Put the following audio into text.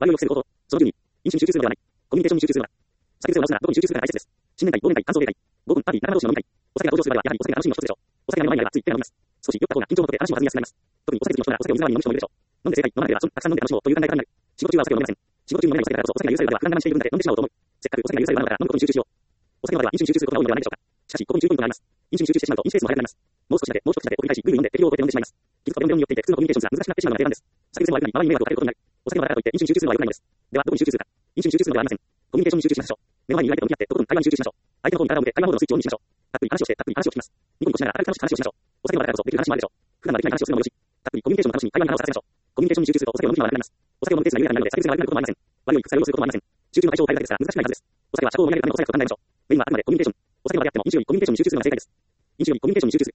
培養を抑制る方法。その12、飲酒に集中するのではない。コミュニケーションに集中するのだ。酒癖を直すな、どこに集中するかが大切です。新年会、忘年会、感想芸会。5分、パーティー、仲間同士の飲み会。お酒が登場する場合は、やはりお酒が楽しみの一つでしょう。お酒が目の前にあれば、つい手が伸びます。少し酔った方が緊張も解け、話も弾みやすくなります。特にお酒好きの人ならお酒を水割りに飲む人もいるでしょう。飲んで正解、飲まなければたくさん飲んで楽しもうという考え方になる。仕事中はお酒を飲めません。仕事中に飲めないお酒だからこそ、お酒が許される場では普段我慢している分だけ飲んでしまおうと思う。せっかくお酒が許される場なのだから飲むことに集中しよう。お酒の場では飲酒に集中することが多いのではないでしょうか。しかし、ここに注意ポイントがあります。飲酒に集中してしまうと、飲酒ペースも速くなります。もう少しだけ、もう一口だけと繰り返し、ぐいぐい飲んで適量を超えて飲んでしまいます。気づくと読んで読みによっていて、普通のコミュニケーションすら難しくなってしまうのが定番です。酒癖の悪いに周りに迷惑をかけることになる。お酒の場だからといって飲酒に集中するのは良くないのです。では、どこに集中するか。飲酒に集中するのではありません。コミュニケーションに集中しましょう。目の前にいる相手と向き合って、とことん会話に集中しましょう。相手の方に体を向け、会話モードのスイッチをオンにしましょう。たっぷり話をして、たっぷり話を聞きます。ニコニコしながら明るく楽しく話をしましょう。お酒の場だからこそできる話もあるでしょう。普段はできない話をするのもよし。たっぷりコミュニケーションの楽しみ、会話に花を咲かせましょう。コミュニケーションに集中するとお酒を飲む気が悪くなります。お酒を飲むペースが緩やかになるので、酒癖が悪くなることもありません。悪いをいくつか用することもありません。集中の対象を変えるだけですから難しくないはずです。お酒は社交を盛り上げるためのお酒と考えましょう。メインはあくまでコミュニケーション。お酒の場であっても飲酒よりコミュニケーションに集中するのが正解です。飲酒よりコミュニケーションに集中する